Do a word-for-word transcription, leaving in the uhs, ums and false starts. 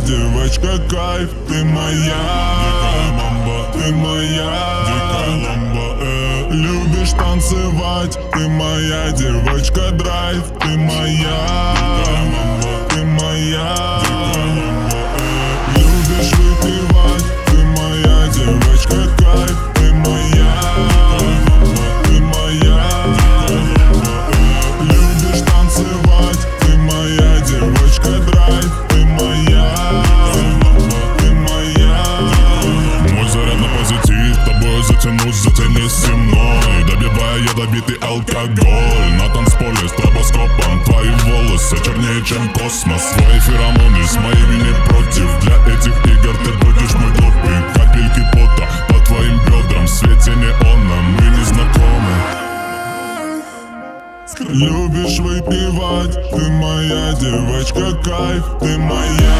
девочка, кайф, ты моя. Дикая мамба, ты моя. Дикая ламба, э. Любишь танцевать, ты моя девочка, драйв, ты моя. Дикая мамба, ты моя. Дикая ламба, э. Любишь выпивать, ты моя девочка, кайф, ты моя. Дикая мамба, ты моя. Дикая ламба, э. Любишь танцевать, ты моя девочка, драйв, ты моя. Дикая мамба, ты моя. Мой заряд на позитив, тобой затянусь, затянись со мной. Добивая ядовитый алкоголь на танцполе с стробоскопом. Твои волосы чернее, чем космос. Твои феромоны с моими не против. Для этих игр ты будешь мой допинг. Капельки пота по твоим бедрам. В свете неона мы не знакомы. Любишь выпивать, ты моя девочка, кайф, ты моя.